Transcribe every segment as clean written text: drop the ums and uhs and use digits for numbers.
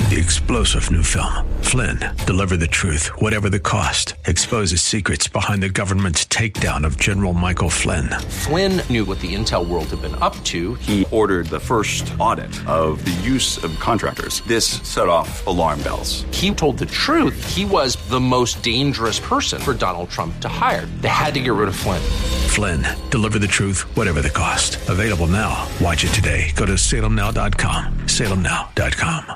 The explosive new film, Flynn, deliver the truth, whatever the cost, exposes secrets behind the government's takedown of General Michael Flynn. Flynn knew what the intel world had been up to. He ordered the first audit of the use of contractors. This set off alarm bells. He told the truth. He was the most dangerous person for Donald Trump to hire. They had to get rid of Flynn. Flynn, deliver the truth, whatever the cost. Available now. Watch it today. Go to salemnow.com. salemnow.com.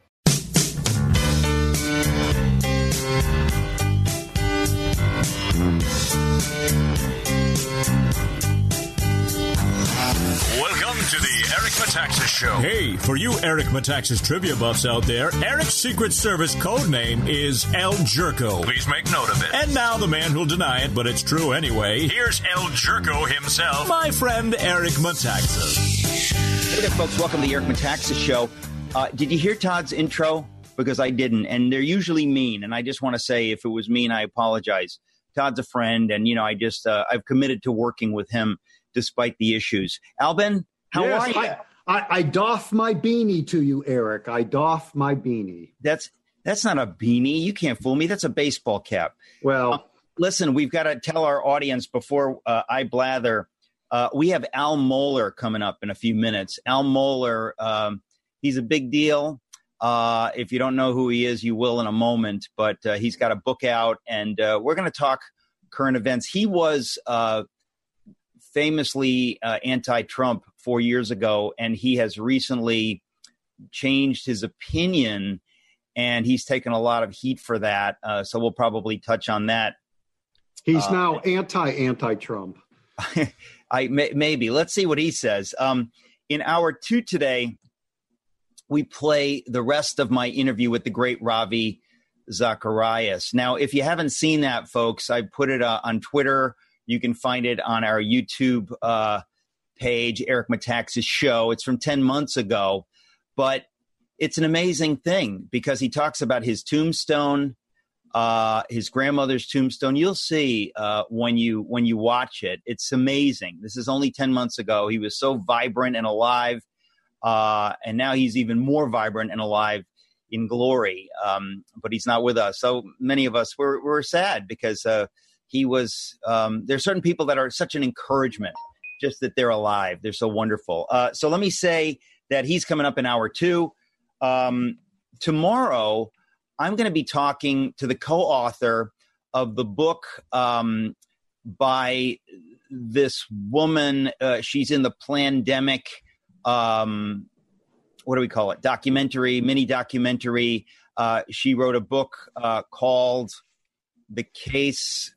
Welcome to the Eric Metaxas Show. Hey, for you Eric Metaxas trivia buffs out there, Eric's Secret Service code name is El Jerko. Please make note of it. And now the man who'll deny it, but it's true anyway. Here's El Jerko himself. My friend Eric Metaxas. Hey there, folks. Welcome to the Eric Metaxas Show. Did you hear Todd's intro? Because I didn't. And they're usually mean. And I just want to say, if it was mean, I apologize. Todd's a friend. And, I've committed to working with him despite the issues. Albin, how are you? I doff my beanie to you, Eric. I doff my beanie. That's not a beanie. You can't fool me. That's a baseball cap. Well, listen, we've got to tell our audience before I blather. We have Al Mohler coming up in a few minutes. Al Mohler, he's a big deal. If you don't know who he is, you will in a moment. But he's got a book out, and we're going to talk current events. He was famously anti-Trump 4 years ago, and he has recently changed his opinion, and he's taken a lot of heat for that. So we'll probably touch on that. He's now anti-Trump. Maybe. Let's see what he says. In hour 2 today, we play the rest of my interview with the great Ravi Zacharias. Now, if you haven't seen that, folks, I put it on Twitter. You can find it on our YouTube page, Eric Metaxas Show. It's from 10 months ago, but it's an amazing thing because he talks about his tombstone, his grandmother's tombstone. You'll see when you watch it. It's amazing. This is only 10 months ago. He was so vibrant and alive, and now he's even more vibrant and alive in glory, but he's not with us. So many of us, we're sad because he was, there's certain people that are such an encouragement, just that they're alive. They're so wonderful. So let me say that he's coming up in hour 2. Tomorrow, I'm going to be talking to the co-author of the book by this woman. She's in the Plandemic, what do we call it? Mini documentary. She wrote a book called The Case,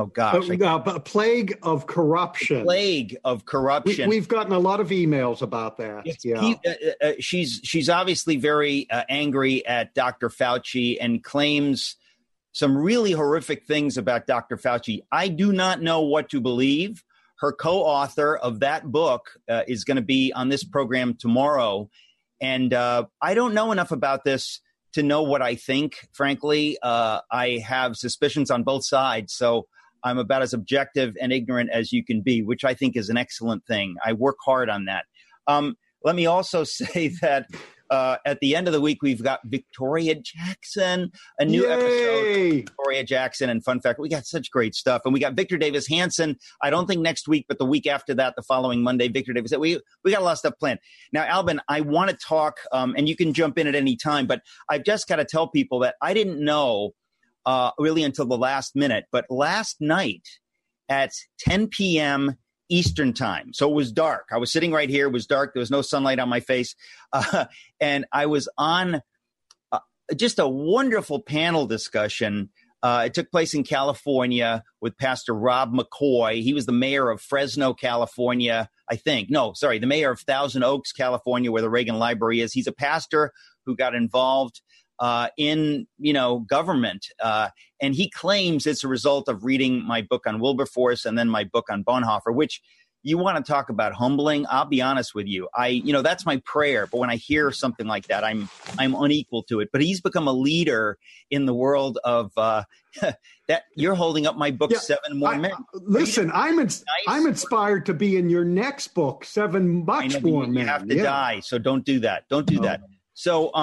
Plague of Corruption. Plague of Corruption. We've gotten a lot of emails about that. Yeah. She's obviously very angry at Dr. Fauci and claims some really horrific things about Dr. Fauci. I do not know what to believe. Her co-author of that book is going to be on this program tomorrow. And I don't know enough about this to know what I think. Frankly, I have suspicions on both sides. So I'm about as objective and ignorant as you can be, which I think is an excellent thing. I work hard on that. Let me also say that at the end of the week, we've got Victoria Jackson, a new episode. Victoria Jackson, and fun fact, we got such great stuff. And we got Victor Davis Hanson. I don't think next week, but the week after that, the following Monday, Victor Davis. We got a lot of stuff planned. Now, Albin, I want to talk, and you can jump in at any time, but I've just got to tell people that I didn't know really until the last minute. But last night at 10 p.m. Eastern time. So it was dark. I was sitting right here. It was dark. There was no sunlight on my face. And I was on just a wonderful panel discussion. It took place in California with Pastor Rob McCoy. He was the mayor of Fresno, California, I think. No, sorry, the mayor of Thousand Oaks, California, where the Reagan Library is. He's a pastor who got involved in, government. And he claims it's a result of reading my book on Wilberforce and then my book on Bonhoeffer, which you want to talk about humbling. I'll be honest with you. That's my prayer. But when I hear something like that, I'm unequal to it. But he's become a leader in the world of that. You're holding up my book, Seven More Men. Listen, I'm inspired to be in your next book, Seven Much More Men. You have to die. So don't do that. Don't do that. So,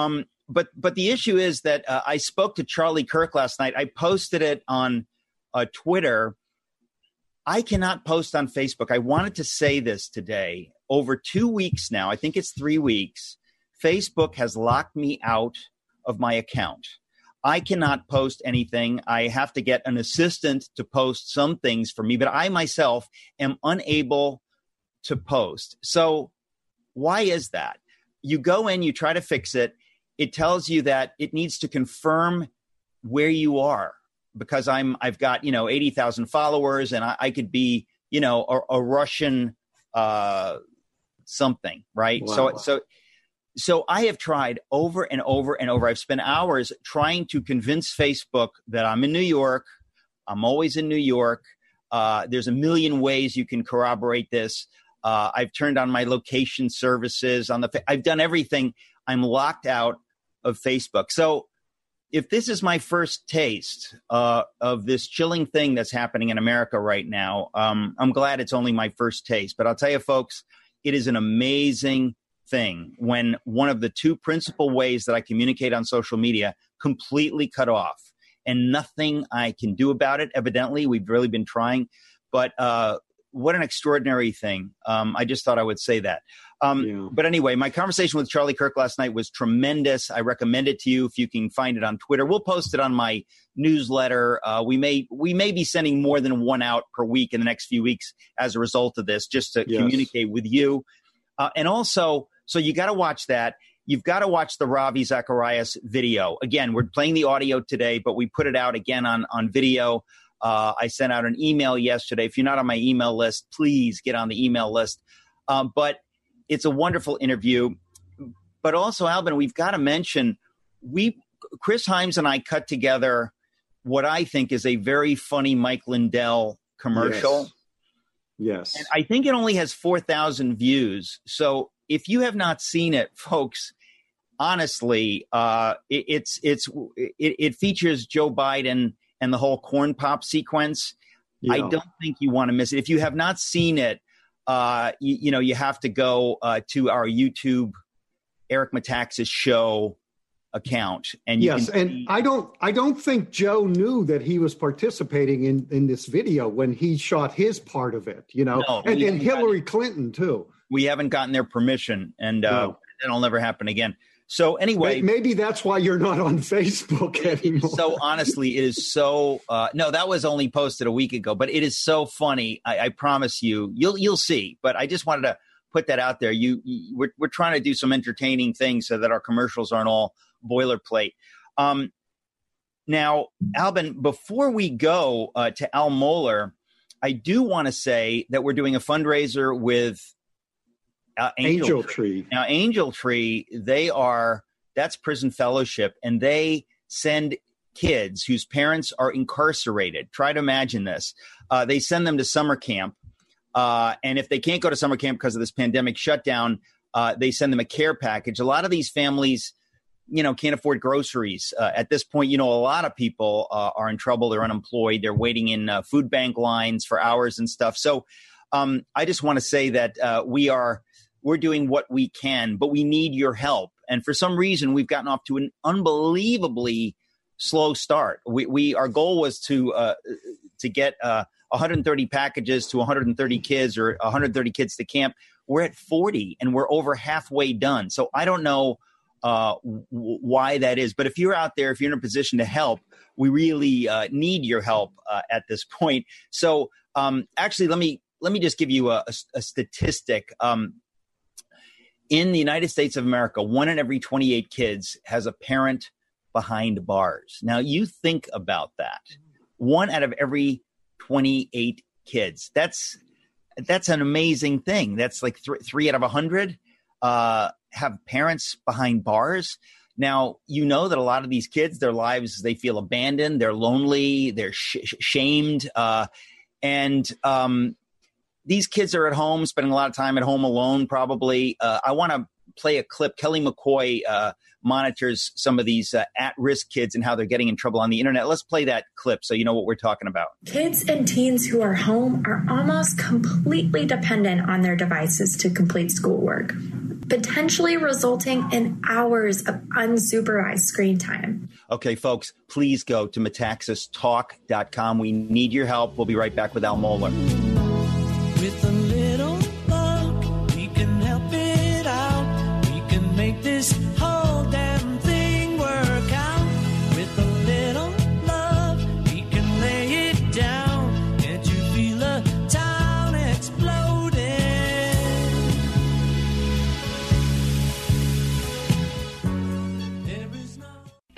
but the issue is that I spoke to Charlie Kirk last night. I posted it on Twitter. I cannot post on Facebook. I wanted to say this today. Over 2 weeks now, I think it's 3 weeks, Facebook has locked me out of my account. I cannot post anything. I have to get an assistant to post some things for me, but I myself am unable to post. So why is that? You go in, you try to fix it. It tells you that it needs to confirm where you are. Because I've got, 80,000 followers and I could be, a Russian something, right? Wow. So I have tried over and over and over. I've spent hours trying to convince Facebook that I'm in New York. I'm always in New York. There's a million ways you can corroborate this. I've turned on my location services I've done everything. I'm locked out of Facebook. So if this is my first taste of this chilling thing that's happening in America right now, I'm glad it's only my first taste. But I'll tell you, folks, it is an amazing thing when one of the two principal ways that I communicate on social media completely cut off and nothing I can do about it. Evidently, we've really been trying. But what an extraordinary thing. I just thought I would say that. But anyway, my conversation with Charlie Kirk last night was tremendous. I recommend it to you if you can find it on Twitter. We'll post it on my newsletter. We may be sending more than one out per week in the next few weeks as a result of this, just to communicate with you. And also, so you got to watch that. You've got to watch the Ravi Zacharias video. Again, we're playing the audio today, but we put it out again on video. I sent out an email yesterday. If you're not on my email list, please get on the email list. But it's a wonderful interview. But also, Alvin, we've got to mention, Chris Himes and I cut together what I think is a very funny Mike Lindell commercial. Yes. And I think it only has 4,000 views. So if you have not seen it, folks, honestly, it features Joe Biden and the whole corn pop sequence. Yeah. I don't think you want to miss it. If you have not seen it, you have to go to our YouTube Eric Metaxas Show account, and I don't think Joe knew that he was participating in this video when he shot his part of it. And Hillary Clinton too. We haven't gotten their permission, and that'll never happen again. So anyway, maybe that's why you're not on Facebook anymore. So honestly, it is so. No, that was only posted a week ago, but it is so funny. I promise you'll see. But I just wanted to put that out there. We're trying to do some entertaining things so that our commercials aren't all boilerplate. Now, Alvin, before we go to Al Mohler, I do want to say that we're doing a fundraiser with Angel Tree. Now, Angel Tree, that's prison fellowship, and they send kids whose parents are incarcerated. Try to imagine this. They send them to summer camp. And if they can't go to summer camp because of this pandemic shutdown, they send them a care package. A lot of these families, can't afford groceries. At this point, a lot of people are in trouble. They're unemployed. They're waiting in food bank lines for hours and stuff. So I just want to say that we're doing what we can, but we need your help. And for some reason, we've gotten off to an unbelievably slow start. Our goal was to get 130 packages to 130 kids or 130 kids to camp. We're at 40 and we're over halfway done. So I don't know why that is. But if you're out there, if you're in a position to help, we really need your help at this point. So actually, let me just give you a statistic. In the United States of America, 1 in every 28 kids has a parent behind bars. Now, you think about that. 1 out of every 28 kids. That's an amazing thing. That's like 3 out of 100 have parents behind bars. Now, that a lot of these kids, their lives, they feel abandoned, they're lonely, they're shamed. And these kids are at home, spending a lot of time at home alone, probably. I want to play a clip. Kelly McCoy monitors some of these at-risk kids and how they're getting in trouble on the internet. Let's play that clip so you know what we're talking about. Kids and teens who are home are almost completely dependent on their devices to complete schoolwork. potentially resulting in hours of unsupervised screen time. Okay, folks, please go to metaxastalk.com. We need your help. We'll be right back with Al Mohler. With a little luck, we can help it out. We can make this whole damn thing work out. With a little love, we can lay it down. Can't you feel a town exploding? There is no...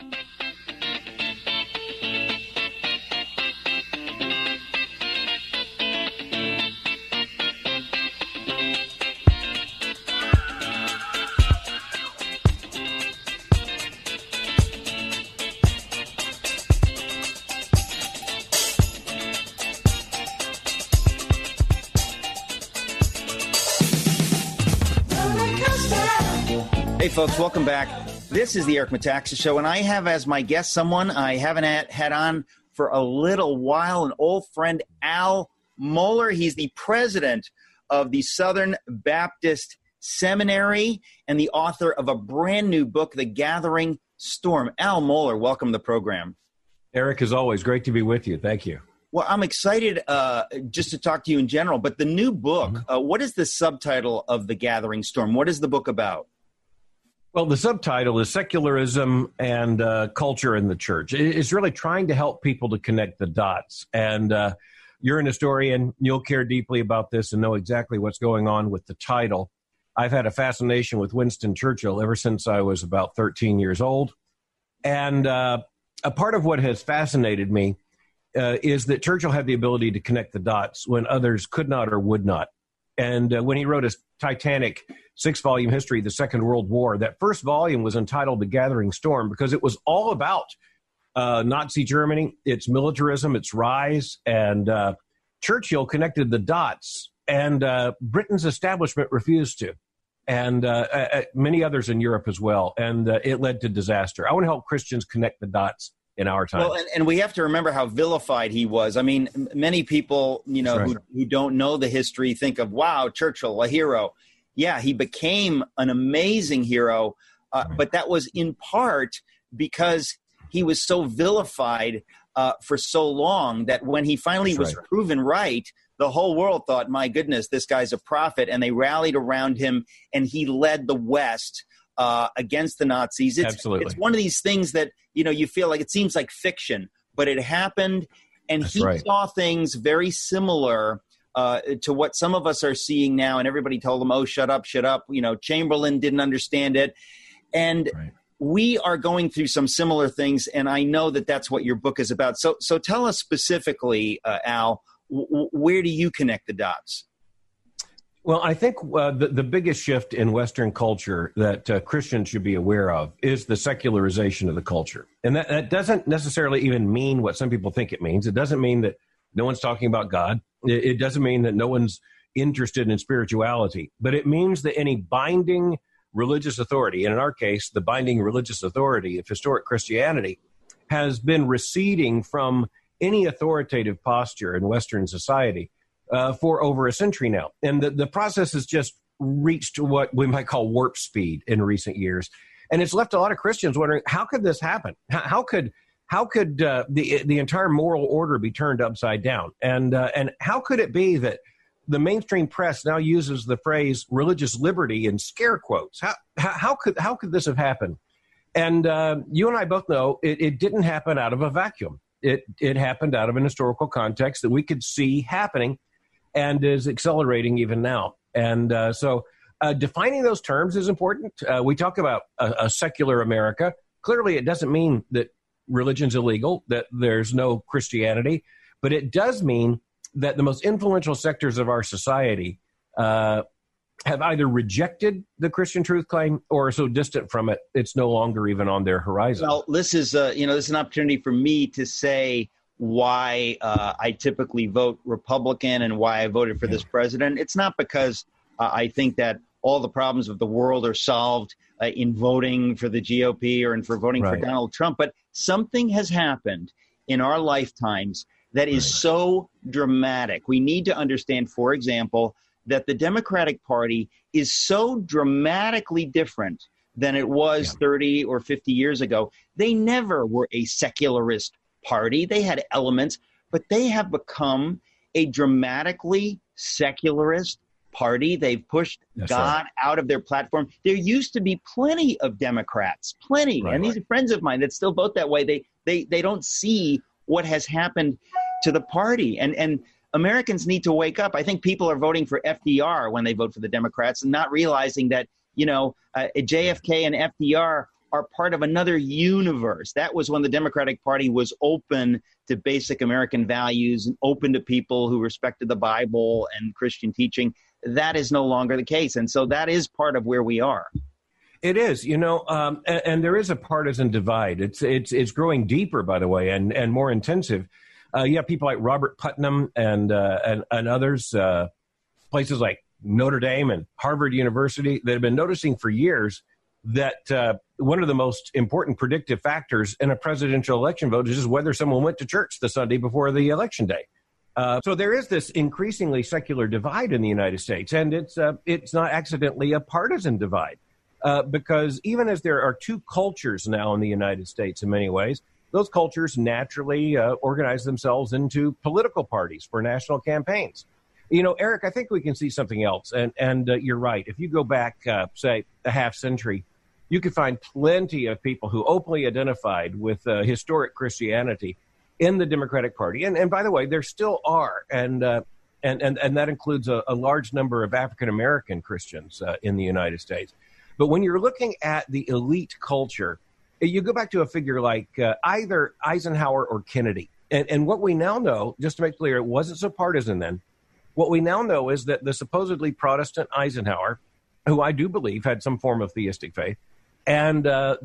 Hey, folks, welcome back. This is the Eric Metaxas Show, and I have as my guest someone I haven't had on for a little while, an old friend, Al Mohler. He's the president of the Southern Baptist Seminary and the author of a brand new book, The Gathering Storm. Al Mohler, welcome to the program. Eric, as always, great to be with you. Thank you. Well, I'm excited just to talk to you in general, but the new book, what is the subtitle of The Gathering Storm? What is the book about? Well, the subtitle is Secularism and Culture in the Church. It's really trying to help people to connect the dots. And you're an historian. You'll care deeply about this and know exactly what's going on with the title. I've had a fascination with Winston Churchill ever since I was about 13 years old. And a part of what has fascinated me is that Churchill had the ability to connect the dots when others could not or would not. And when he wrote his titanic 6-volume history of the Second World War, that first volume was entitled The Gathering Storm because it was all about Nazi Germany, its militarism, its rise. And Churchill connected the dots, and Britain's establishment refused to, and many others in Europe as well. And it led to disaster. I want to help Christians connect the dots in our time. Well, and we have to remember how vilified he was. I mean, many people, you know, right, who don't know the history think of, wow, Churchill, a hero. Yeah, he became an amazing hero, but that was in part because he was so vilified for so long that when he finally was proven right, the whole world thought, my goodness, this guy's a prophet, and they rallied around him, and he led the West against the Nazis. Absolutely. It's one of these things that, you know, you feel like it seems like fiction, but it happened, and he saw things very similar to what some of us are seeing now, and everybody told him, oh, shut up. You know, Chamberlain didn't understand it. And we are going through some similar things, and I know that that's what your book is about. So tell us specifically, Al, where do you connect the dots? Well, I think the biggest shift in Western culture that Christians should be aware of is the secularization of the culture. And that doesn't necessarily even mean what some people think it means. It doesn't mean that no one's talking about God. It doesn't mean that no one's interested in spirituality. But it means that any binding religious authority, and in our case, the binding religious authority of historic Christianity, has been receding from any authoritative posture in Western society for over a century now. And the process has just reached what we might call warp speed in recent years. And it's left a lot of Christians wondering, how could this happen? How could the entire moral order be turned upside down? And how could it be that the mainstream press now uses the phrase religious liberty in scare quotes? How could this have happened? And you and I both know it didn't happen out of a vacuum. It happened out of an historical context that we could see happening and is accelerating even now. And so defining those terms is important. We talk about a secular America. Clearly, it doesn't mean that religion's illegal, that there's no Christianity, but it does mean that the most influential sectors of our society have either rejected the Christian truth claim or are so distant from it, it's no longer even on their horizon. Well, this is this is an opportunity for me to say why I typically vote Republican and why I voted for this president. It's not because I think that all the problems of the world are solved in voting for the GOP or for voting for Donald Trump, but something has happened in our lifetimes that is so dramatic. We need to understand, for example, that the Democratic Party is so dramatically different than it was 30 or 50 years ago. They never were a secularist party. They had elements, but they have become a dramatically secularist party. They've pushed God out of their platform. There used to be plenty of Democrats, and these are friends of mine that still vote that way. They don't see what has happened to the party, and Americans need to wake up. I think people are voting for FDR when they vote for the Democrats and not realizing that, JFK and FDR are part of another universe. That was when the Democratic Party was open to basic American values and open to people who respected the Bible and Christian teaching. That is no longer the case. And so that is part of where we are. It is, and there is a partisan divide. It's growing deeper, by the way, and more intensive. You have people like Robert Putnam and others, places like Notre Dame and Harvard University that have been noticing for years that one of the most important predictive factors in a presidential election vote is just whether someone went to church the Sunday before the election day. So there is this increasingly secular divide in the United States, and it's not accidentally a partisan divide, because even as there are two cultures now in the United States in many ways, those cultures naturally organize themselves into political parties for national campaigns. Eric, I think we can see something else, and you're right. If you go back, say, a half century, you could find plenty of people who openly identified with historic Christianity in the Democratic Party. And by the way, there still are, and that includes a large number of African-American Christians in the United States. But when you're looking at the elite culture, you go back to a figure like either Eisenhower or Kennedy. And what we now know, just to make clear, it wasn't so partisan then. What we now know is that the supposedly Protestant Eisenhower, who I do believe had some form of theistic faith, and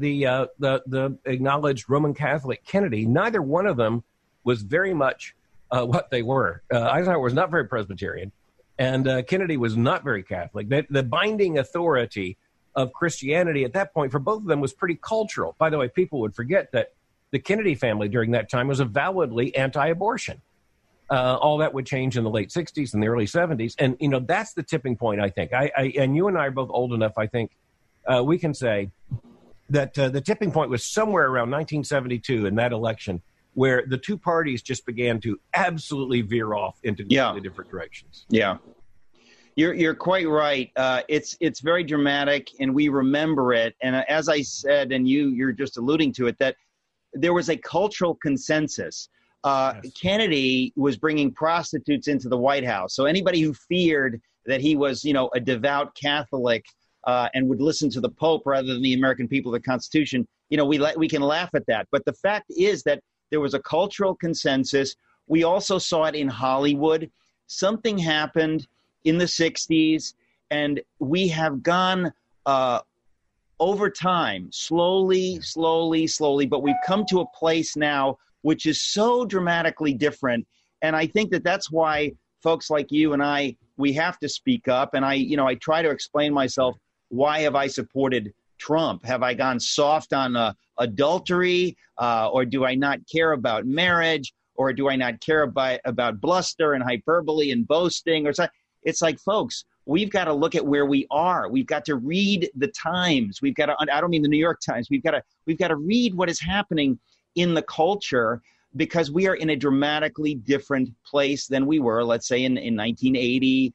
the acknowledged Roman Catholic Kennedy, neither one of them was very much what they were. Eisenhower was not very Presbyterian, and Kennedy was not very Catholic. The binding authority of Christianity at that point for both of them was pretty cultural. By the way, people would forget that the Kennedy family during that time was avowedly anti-abortion. All that would change in the late 60s and the early 70s. And, that's the tipping point, I think. And you and I are both old enough, I think, we can say that the tipping point was somewhere around 1972 in that election, where the two parties just began to absolutely veer off into completely different directions. Yeah. You're quite right. It's very dramatic, and we remember it. And as I said, and you're just alluding to it, that there was a cultural consensus. Kennedy was bringing prostitutes into the White House. So anybody who feared that he was, a devout Catholic and would listen to the Pope rather than the American people, the Constitution, we can laugh at that. But the fact is that there was a cultural consensus. We also saw it in Hollywood. Something happened in the 60s, and we have gone over time, slowly, but we've come to a place now which is so dramatically different. And I think that that's why folks like you and I, we have to speak up. And I try to explain myself. Why have I supported Trump? Have I gone soft on adultery? Or do I not care about marriage? Or do I not care about bluster and hyperbole and boasting? Or something? It's like, folks, we've got to look at where we are. We've got to read the Times. We've got to, I don't mean the New York Times. We've got to read what is happening in the culture, because we are in a dramatically different place than we were, let's say, in 1980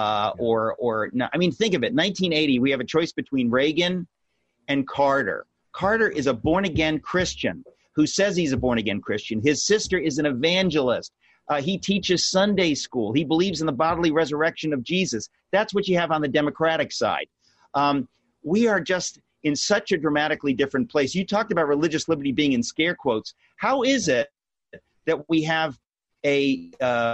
or no, I mean, think of it. 1980, we have a choice between Reagan and Carter. Carter is a born-again Christian who says he's a born-again Christian. His sister is an evangelist. He teaches Sunday school. He believes in the bodily resurrection of Jesus. That's what you have on the Democratic side. We are just in such a dramatically different place. You talked about religious liberty being in scare quotes. How is it that we have a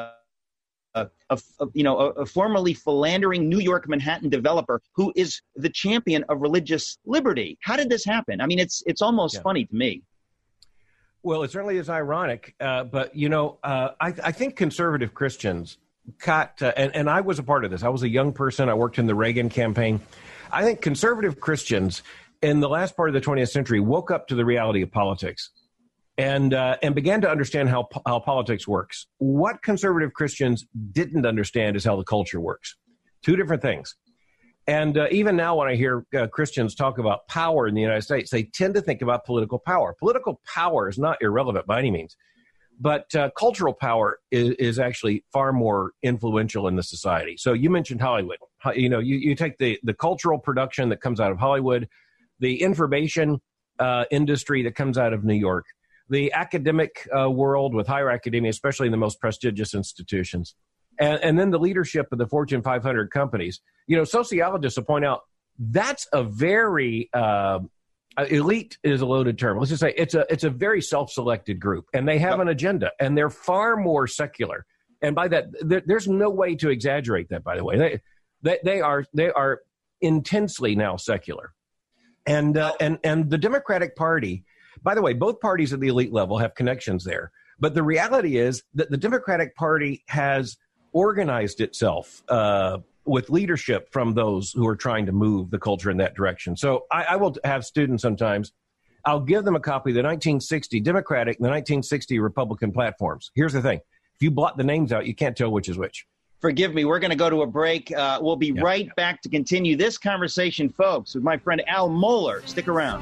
formerly philandering New York Manhattan developer who is the champion of religious liberty? How did this happen? I mean, it's almost funny to me. Well, it certainly is ironic, but I think conservative Christians caught, and I was a part of this. I was a young person. I worked in the Reagan campaign. I think conservative Christians in the last part of the 20th century woke up to the reality of politics and began to understand how politics works. What conservative Christians didn't understand is how the culture works. Two different things. And even now when I hear Christians talk about power in the United States, they tend to think about political power. Political power is not irrelevant by any means, but cultural power is actually far more influential in the society. So you mentioned Hollywood. You know, you take the cultural production that comes out of Hollywood, the information industry that comes out of New York, the academic world with higher academia, especially in the most prestigious institutions, and then the leadership of the Fortune 500 companies. You know, sociologists will point out that's a very elite is a loaded term. Let's just say it's a very self-selected group, and they have an agenda, and they're far more secular. And by that, there's no way to exaggerate that. By the way, they are intensely now secular, and the Democratic Party. By the way, both parties at the elite level have connections there. But the reality is that the Democratic Party has organized itself with leadership from those who are trying to move the culture in that direction. So I will have students sometimes, I'll give them a copy of the 1960 Democratic and the 1960 Republican platforms. Here's the thing. If you blot the names out, you can't tell which is which. Forgive me. We're going to go to a break. We'll be right back to continue this conversation, folks, with my friend Al Mohler. Stick around.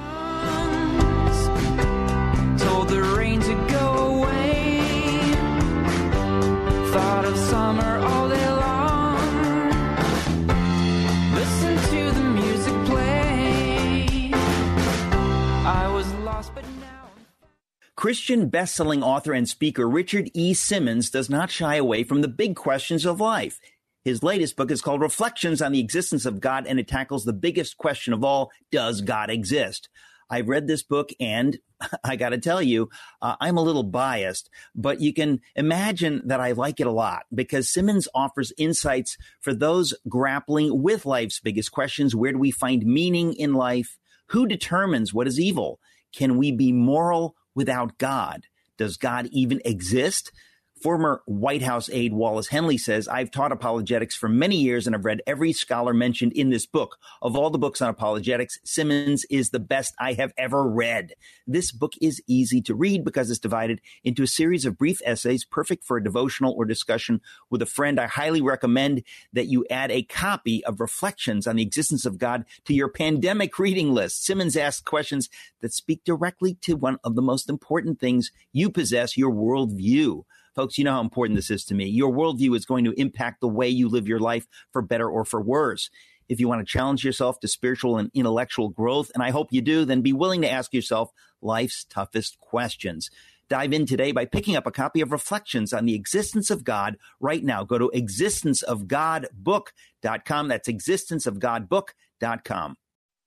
Told the rain to go away. Thought of summer all day long. Listen to the music play. I was lost, but now. Christian best-selling author and speaker Richard E. Simmons does not shy away from the big questions of life. His latest book is called Reflections on the Existence of God, and it tackles the biggest question of all: does God exist? I've read this book, and I got to tell you, I'm a little biased, but you can imagine that I like it a lot because Simmons offers insights for those grappling with life's biggest questions. Where do we find meaning in life? Who determines what is evil? Can we be moral without God? Does God even exist? Former White House aide Wallace Henley says, I've taught apologetics for many years and I've read every scholar mentioned in this book. Of all the books on apologetics, Simmons is the best I have ever read. This book is easy to read because it's divided into a series of brief essays, perfect for a devotional or discussion with a friend. I highly recommend that you add a copy of Reflections on the Existence of God to your pandemic reading list. Simmons asks questions that speak directly to one of the most important things you possess, your worldview. Folks, you know how important this is to me. Your worldview is going to impact the way you live your life for better or for worse. If you want to challenge yourself to spiritual and intellectual growth, and I hope you do, then be willing to ask yourself life's toughest questions. Dive in today by picking up a copy of Reflections on the Existence of God right now. Go to existenceofgodbook.com. That's existenceofgodbook.com.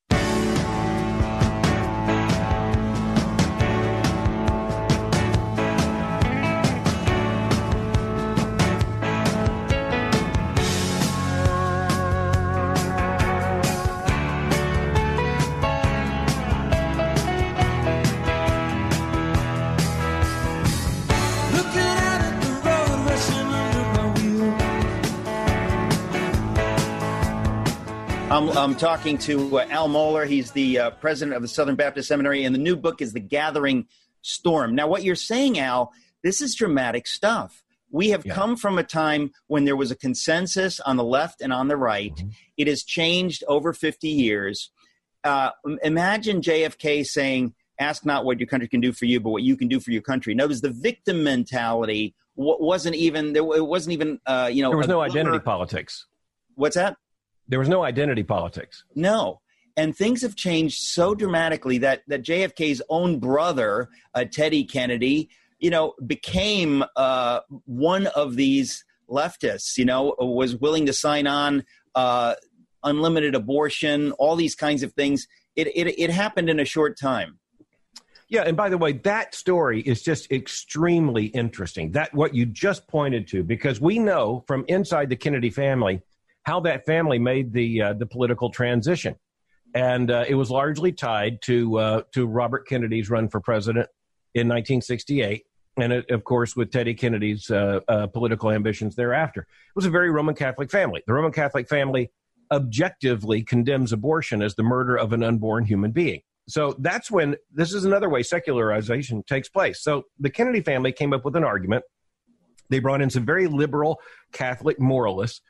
I'm talking to Al Mohler. He's the president of the Southern Baptist Seminary, and the new book is The Gathering Storm. Now, what you're saying, Al, this is dramatic stuff. We have come from a time when there was a consensus on the left and on the right. Mm-hmm. It has changed over 50 years. Imagine JFK saying, ask not what your country can do for you, but what you can do for your country. Notice the victim mentality wasn't even, there was no identity politics. What's that? There was no identity politics. No. And things have changed so dramatically that JFK's own brother, Teddy Kennedy, became one of these leftists, was willing to sign on unlimited abortion, all these kinds of things. It happened in a short time. Yeah, and by the way, that story is just extremely interesting. That what you just pointed to, because we know from inside the Kennedy family how that family made the political transition, and it was largely tied to Robert Kennedy's run for president in 1968, and of course with Teddy Kennedy's political ambitions thereafter. It was a very Roman Catholic family. The Roman Catholic family objectively condemns abortion as the murder of an unborn human being. So that's when this is another way secularization takes place. So the Kennedy family came up with an argument. They brought in some very liberal Catholic moralists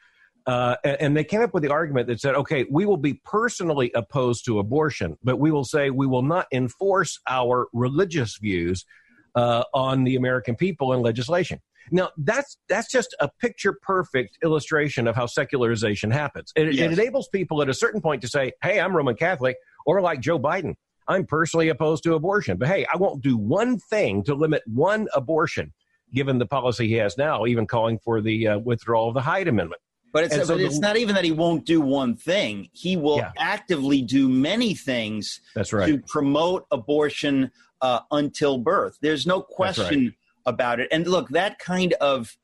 And they came up with the argument that said, okay, we will be personally opposed to abortion, but we will say we will not enforce our religious views on the American people in legislation. Now, that's just a picture-perfect illustration of how secularization happens. It enables people at a certain point to say, hey, I'm Roman Catholic, or like Joe Biden, I'm personally opposed to abortion. But, hey, I won't do one thing to limit one abortion, given the policy he has now, even calling for the withdrawal of the Hyde Amendment. But it's not even that he won't do one thing. He will actively do many things to promote abortion until birth. There's no question about it. And look, that kind of,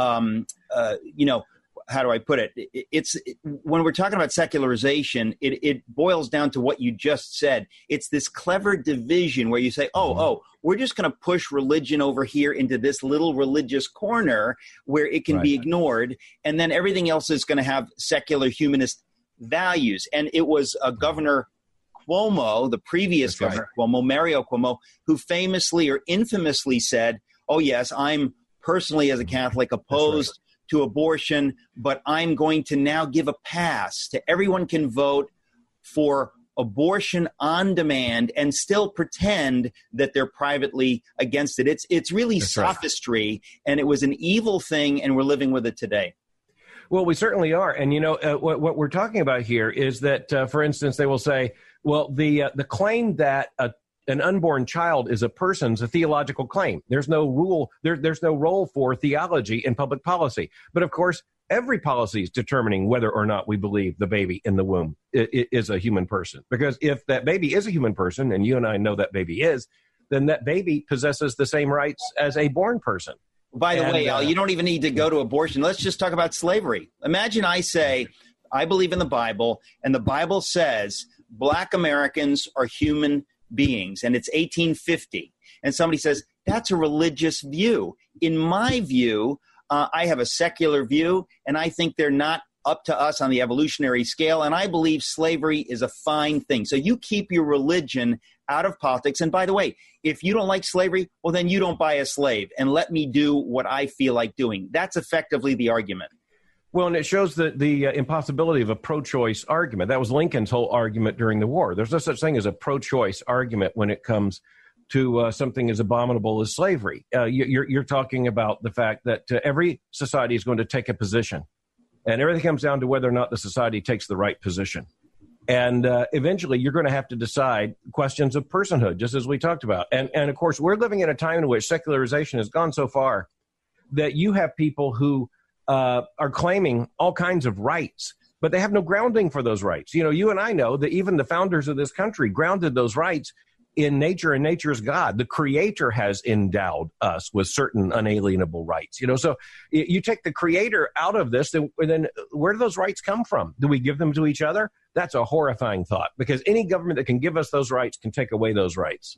how do I put it? It's when we're talking about secularization, it boils down to what you just said. It's this clever division where you say, we're just going to push religion over here into this little religious corner where it can be ignored. And then everything else is going to have secular humanist values. And it was Governor Cuomo, the previous Governor Cuomo, Mario Cuomo, who famously or infamously said, oh, yes, I'm personally as a Catholic opposed to abortion, but I'm going to now give a pass to everyone can vote for abortion on demand and still pretend that they're privately against it. It's really sophistry, and it was an evil thing, and we're living with it today. Well, we certainly are. And, what we're talking about here is that, for instance, they will say, well, the claim that an unborn child is a person's a theological claim. There's no rule. There's no role for theology in public policy. But of course, every policy is determining whether or not we believe the baby in the womb is a human person. Because if that baby is a human person, and you and I know that baby is, then that baby possesses the same rights as a born person. By the way, Al, you don't even need to go to abortion. Let's just talk about slavery. Imagine I say, I believe in the Bible, and the Bible says Black Americans are human beings, and it's 1850. And somebody says, that's a religious view. In my view, I have a secular view, and I think they're not up to us on the evolutionary scale, and I believe slavery is a fine thing. So you keep your religion out of politics. And by the way, if you don't like slavery, well, then you don't buy a slave, and let me do what I feel like doing. That's effectively the argument. Well, and it shows the impossibility of a pro-choice argument. That was Lincoln's whole argument during the war. There's no such thing as a pro-choice argument when it comes to something as abominable as slavery. You're talking about the fact that every society is going to take a position, and everything comes down to whether or not the society takes the right position. And eventually, you're going to have to decide questions of personhood, just as we talked about. And of course, we're living in a time in which secularization has gone so far that you have people who are claiming all kinds of rights, but they have no grounding for those rights. You and I know that even the founders of this country grounded those rights in nature, and nature's God. The Creator has endowed us with certain unalienable rights. So you take the Creator out of this, then where do those rights come from? Do we give them to each other? That's a horrifying thought, because any government that can give us those rights can take away those rights.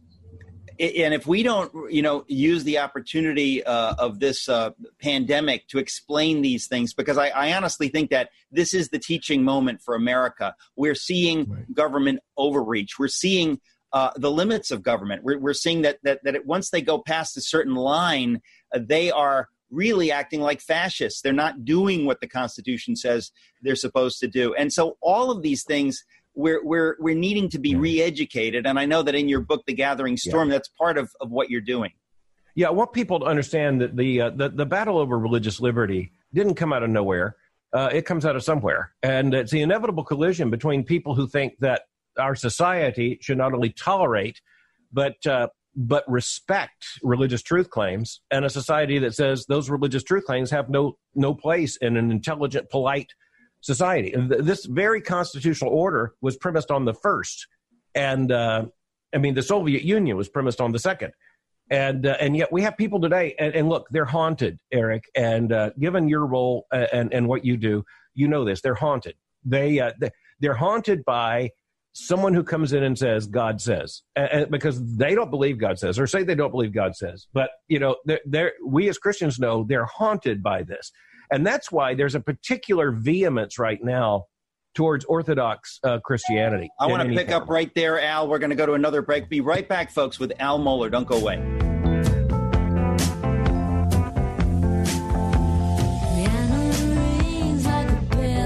And if we don't, use the opportunity of this pandemic to explain these things, because I honestly think that this is the teaching moment for America. We're seeing government overreach. We're seeing the limits of government. We're seeing that once they go past a certain line, they are really acting like fascists. They're not doing what the Constitution says they're supposed to do. And so all of these things, we're needing to be re-educated. And I know that in your book, The Gathering Storm, that's part of what you're doing. Yeah, I want people to understand that the battle over religious liberty didn't come out of nowhere. It comes out of somewhere. And it's the inevitable collision between people who think that our society should not only tolerate, but respect religious truth claims, and a society that says those religious truth claims have no place in an intelligent, polite society. And this very constitutional order was premised on the first, and the Soviet Union was premised on the second, and yet we have people today, and look, they're haunted, Eric. And given your role and what you do, this, they're haunted. They're haunted by someone who comes in and says, God says, because they don't believe God says, or say they don't believe God says. But, we as Christians know they're haunted by this. And that's why there's a particular vehemence right now towards Orthodox Christianity. I want to pick up right there, Al. We're going to go to another break. Be right back, folks, with Al Mohler. Don't go away. Piano rings like a bell.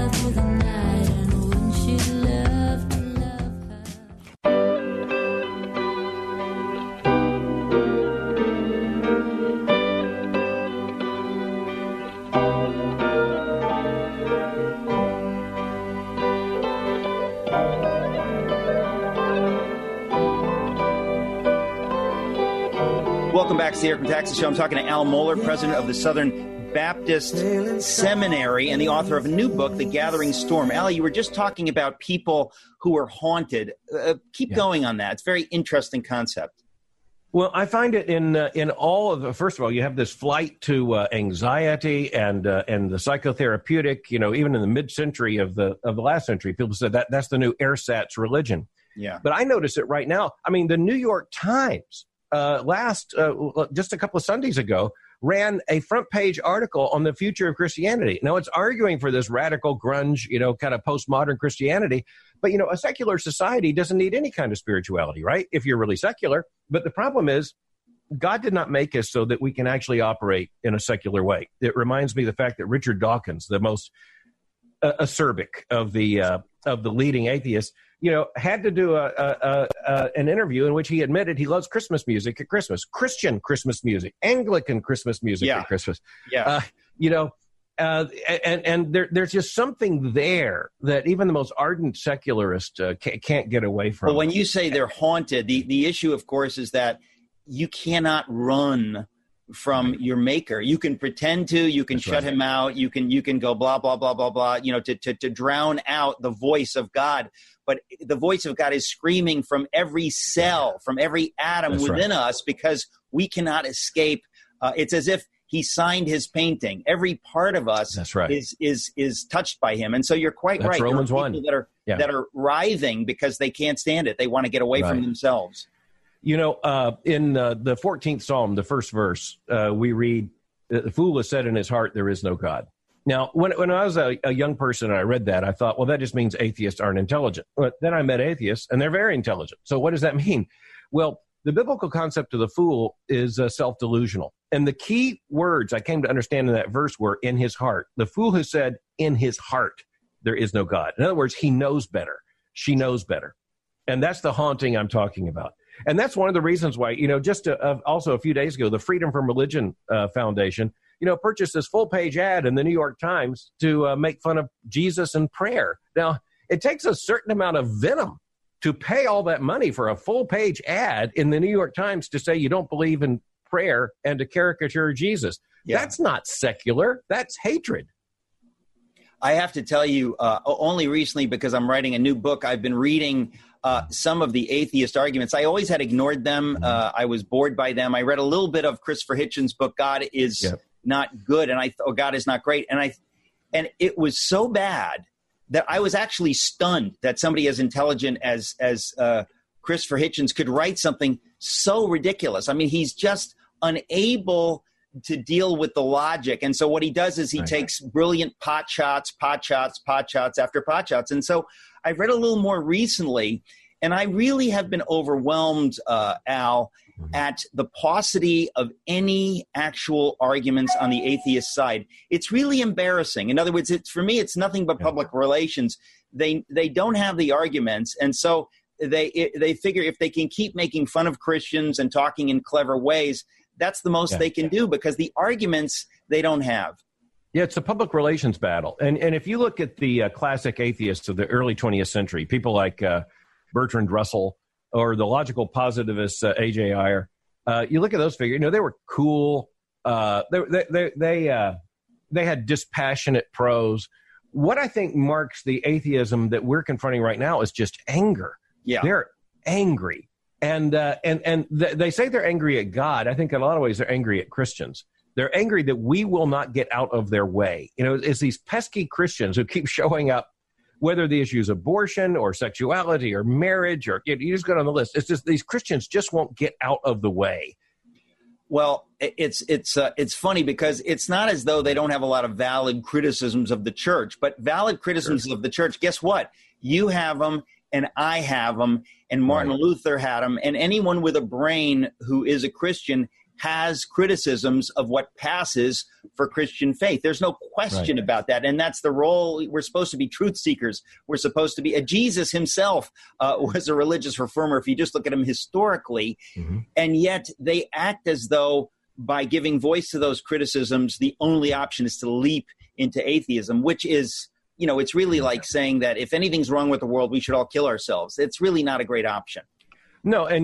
Welcome back to the Eric Metaxas Show. I'm talking to Al Mohler, president of the Southern Baptist Seminary and the author of a new book, The Gathering Storm. Al, you were just talking about people who are haunted. Keep going on that. It's a very interesting concept. Well, I find it in all of the, first of all, you have this flight to anxiety and the psychotherapeutic, even in the mid-century of the last century, people said that's the new ersatz religion. Yeah. But I notice it right now. I mean, the New York Times just a couple of Sundays ago ran a front page article on the future of Christianity. Now, it's arguing for this radical grunge, kind of postmodern Christianity. But, a secular society doesn't need any kind of spirituality, right? If you're really secular. But the problem is, God did not make us so that we can actually operate in a secular way. It reminds me of the fact that Richard Dawkins, the most acerbic of the leading atheists, had to do an interview in which he admitted he loves Christmas music at Christmas, Christian Christmas music, Anglican Christmas music at Christmas. Yeah. And there's just something there that even the most ardent secularist can't get away from. Well, when you say they're haunted, the issue, of course, is that you cannot run from your maker. You can pretend to, you can shut him out, you can go blah, blah, blah, blah, blah, to drown out the voice of God. But the voice of God is screaming from every cell, from every atom within us, because we cannot escape. It's as if he signed his painting. Every part of us is touched by him. And so you're quite right. Romans there are people that are writhing because they can't stand it. They want to get away from themselves. In the 14th Psalm, the first verse, we read, "The fool has said in his heart, there is no God." Now, when I was a young person and I read that, I thought, well, that just means atheists aren't intelligent. But then I met atheists, and they're very intelligent. So what does that mean? Well, the biblical concept of the fool is self-delusional. And the key words I came to understand in that verse were in his heart. The fool has said in his heart, there is no God. In other words, he knows better. She knows better. And that's the haunting I'm talking about. And that's one of the reasons why, also a few days ago, the Freedom from Religion Foundation, purchased this full-page ad in the New York Times to make fun of Jesus and prayer. Now, it takes a certain amount of venom to pay all that money for a full-page ad in the New York Times to say you don't believe in prayer and to caricature Jesus. Yeah. That's not secular. That's hatred. I have to tell you, only recently, because I'm writing a new book, I've been reading some of the atheist arguments. I always had ignored them. I was bored by them. I read a little bit of Christopher Hitchens' book, God is Not Good, and God is Not Great. And it was so bad that I was actually stunned that somebody as intelligent as Christopher Hitchens could write something so ridiculous. I mean, he's just unable to deal with the logic. And so what he does is he takes brilliant pot shots after pot shots. And so I read a little more recently, and I really have been overwhelmed, Al, at the paucity of any actual arguments on the atheist side. It's really embarrassing. In other words, for me, it's nothing but public relations. They don't have the arguments, and so they figure if they can keep making fun of Christians and talking in clever ways, that's the most they can do, because the arguments they don't have. Yeah, it's a public relations battle. And if you look at the classic atheists of the early 20th century, people like Bertrand Russell or the logical positivist A.J. Ayer, you look at those figures, they were cool. They had dispassionate prose. What I think marks the atheism that we're confronting right now is just anger. Yeah. They're angry. And they say they're angry at God. I think in a lot of ways they're angry at Christians. They're angry that we will not get out of their way. It's these pesky Christians who keep showing up, whether the issue is abortion or sexuality or marriage, or you just go down the list. It's just these Christians just won't get out of the way. Well, it's funny because it's not as though they don't have a lot of valid criticisms of the church, but valid criticisms of the church. Guess what? You have them, and I have them, and Martin Luther had them, and anyone with a brain who is a Christian has criticisms of what passes for Christian faith. There's no question about that. And that's the role. We're supposed to be truth seekers. We're supposed to be. Jesus himself was a religious reformer, if you just look at him historically. Mm-hmm. And yet they act as though by giving voice to those criticisms, the only option is to leap into atheism, which is, it's really like saying that if anything's wrong with the world, we should all kill ourselves. It's really not a great option. No, and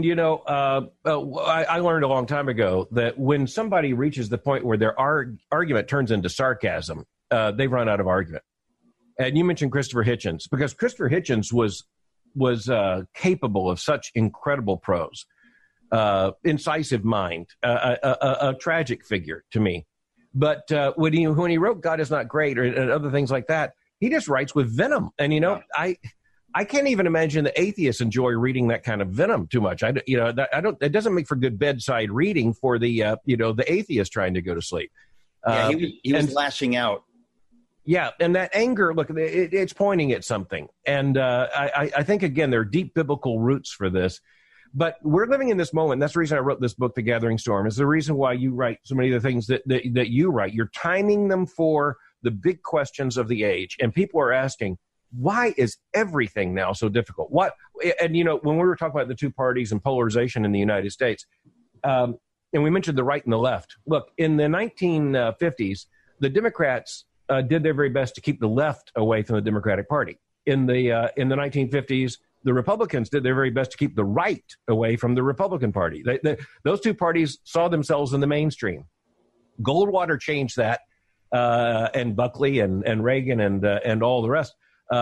I learned a long time ago that when somebody reaches the point where their argument turns into sarcasm, they've run out of argument. And you mentioned Christopher Hitchens, because Christopher Hitchens was capable of such incredible prose, incisive mind, a tragic figure to me. But when he wrote "God Is Not Great" and other things like that, he just writes with venom. And I can't even imagine the atheists enjoy reading that kind of venom too much. It doesn't make for good bedside reading for the atheist trying to go to sleep. Yeah, he was lashing out. Yeah, and that anger, look, it's pointing at something. And I think, again, there are deep biblical roots for this. But we're living in this moment. That's the reason I wrote this book, The Gathering Storm. Is the reason why you write so many of the things that you write. You're timing them for the big questions of the age. And people are asking, why is everything now so difficult? When we were talking about the two parties and polarization in the United States, and we mentioned the right and the left. Look, in the 1950s, the Democrats did their very best to keep the left away from the Democratic Party. In the 1950s, the Republicans did their very best to keep the right away from the Republican Party. Those two parties saw themselves in the mainstream. Goldwater changed that, and Buckley and Reagan and all the rest.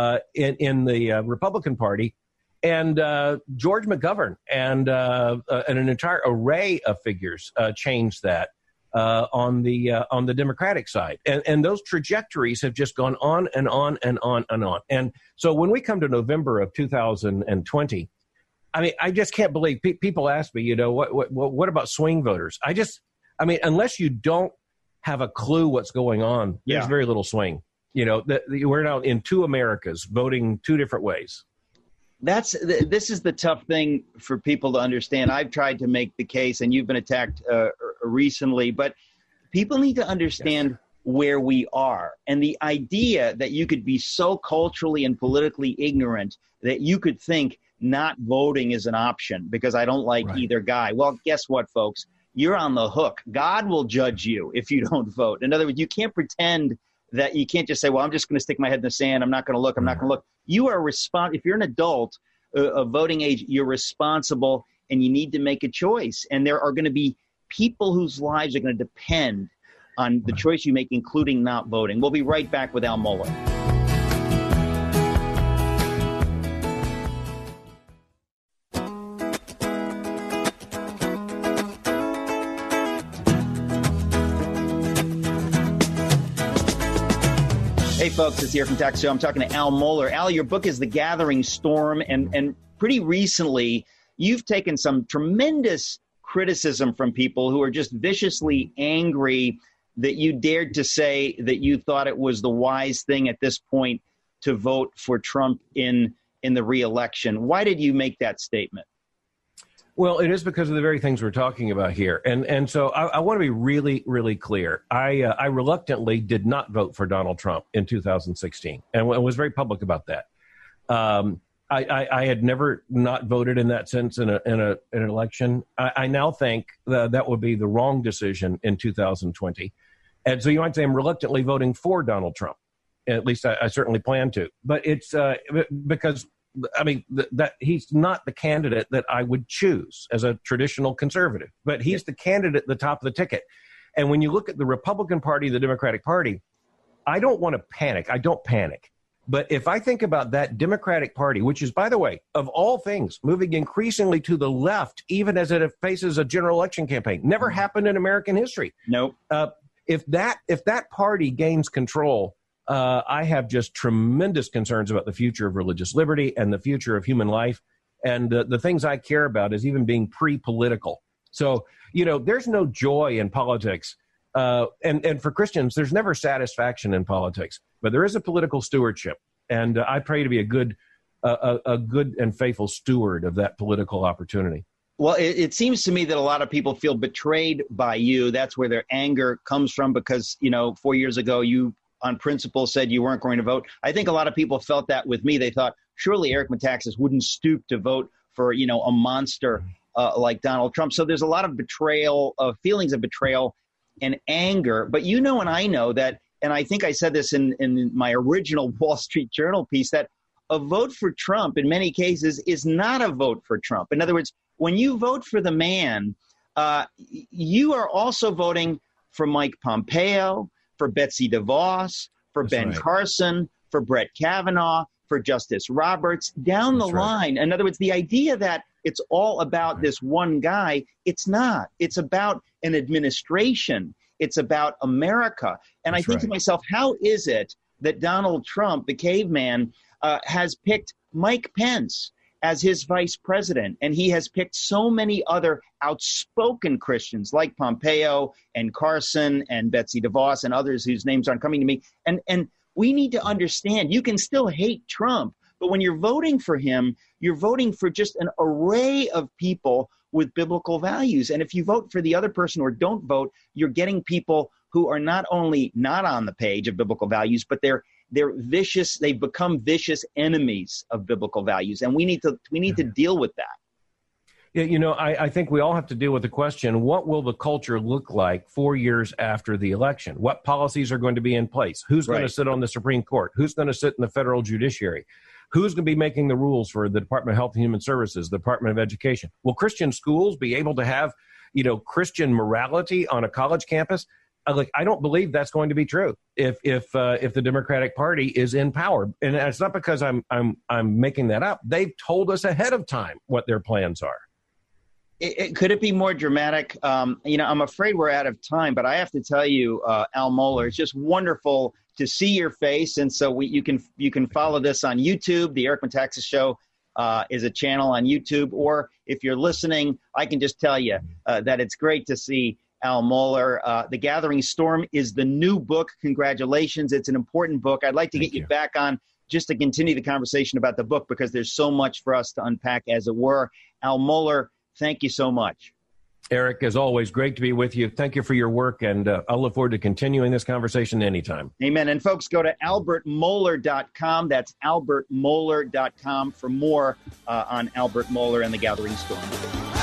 In the Republican Party, and George McGovern and an entire array of figures changed that on the Democratic side, and those trajectories have just gone on and on and on and on. And so when we come to November of 2020, I mean, I just can't believe people ask me, what about swing voters? Unless you don't have a clue what's going on, there's very little swing. We're now in two Americas voting two different ways. This is the tough thing for people to understand. I've tried to make the case, and you've been attacked recently, but people need to understand where we are. And the idea that you could be so culturally and politically ignorant that you could think not voting is an option because I don't like either guy. Well, guess what, folks? You're on the hook. God will judge you if you don't vote. In other words, you can't pretend that you can't just say, well, I'm just going to stick my head in the sand. I'm not going to look. I'm not going to look. You are if you're an adult of voting age, you're responsible and you need to make a choice. And there are going to be people whose lives are going to depend on the choice you make, including not voting. We'll be right back with Al Mohler. Hey, folks, it's here from Tax Show. I'm talking to Al Mohler. Al, your book is The Gathering Storm, and pretty recently you've taken some tremendous criticism from people who are just viciously angry that you dared to say that you thought it was the wise thing at this point to vote for Trump in the re-election. Why did you make that statement? Well, it is because of the very things we're talking about here. And so I want to be really, really clear. I reluctantly did not vote for Donald Trump in 2016 and was very public about that. I had never not voted in that sense in an election. I now think that would be the wrong decision in 2020. And so you might say I'm reluctantly voting for Donald Trump. At least I certainly plan to. But it's because that he's not the candidate that I would choose as a traditional conservative, but he's the candidate at the top of the ticket. And when you look at the Republican Party, the Democratic Party, I don't want to panic. I don't panic. But if I think about that Democratic Party, which is, by the way, of all things, moving increasingly to the left, even as it faces a general election campaign, never happened in American history. Nope. If that party gains control, I have just tremendous concerns about the future of religious liberty and the future of human life. And the things I care about is even being pre-political. So, there's no joy in politics. And for Christians, there's never satisfaction in politics. But there is a political stewardship. And I pray to be a good and faithful steward of that political opportunity. Well, it seems to me that a lot of people feel betrayed by you. That's where their anger comes from because, 4 years ago, you on principle said you weren't going to vote. I think a lot of people felt that with me. They thought, surely Eric Metaxas wouldn't stoop to vote for, a monster like Donald Trump. So there's a lot of betrayal, feelings of betrayal and anger. But and I know that, and I think I said this in my original Wall Street Journal piece, that a vote for Trump in many cases is not a vote for Trump. In other words, when you vote for the man, you are also voting for Mike Pompeo, for Betsy DeVos, for Ben Carson, for Brett Kavanaugh, for Justice Roberts, down the line. In other words, the idea that it's all about this one guy, it's not. It's about an administration. It's about America. And I think to myself, how is it that Donald Trump, the caveman, has picked Mike Pence as his vice president, and he has picked so many other outspoken Christians like Pompeo and Carson and Betsy DeVos and others whose names aren't coming to me. And we need to understand, you can still hate Trump, but when you're voting for him, you're voting for just an array of people with biblical values. And if you vote for the other person or don't vote, you're getting people who are not only not on the page of biblical values, but they're vicious. They've become vicious enemies of biblical values. And we need to deal with that. Yeah, you know, I think we all have to deal with the question, what will the culture look like 4 years after the election? What policies are going to be in place? Who's going to sit on the Supreme Court? Who's going to sit in the federal judiciary? Who's going to be making the rules for the Department of Health and Human Services, the Department of Education? Will Christian schools be able to have, Christian morality on a college campus? I don't believe that's going to be true if the Democratic Party is in power. And it's not because I'm making that up. They've told us ahead of time what their plans are. Could it be more dramatic? I'm afraid we're out of time, but I have to tell you, Al Mohler, it's just wonderful to see your face. And so you can follow this on YouTube. The Eric Metaxas Show is a channel on YouTube. Or if you're listening, I can just tell you that it's great to see Al Mohler. The Gathering Storm is the new book. Congratulations. It's an important book. I'd like to get you back on just to continue the conversation about the book because there's so much for us to unpack, as it were. Al Mohler, thank you so much. Eric, as always, great to be with you. Thank you for your work, and I'll look forward to continuing this conversation anytime. Amen. And folks, go to albertmohler.com. That's albertmohler.com for more on Albert Mohler and the Gathering Storm.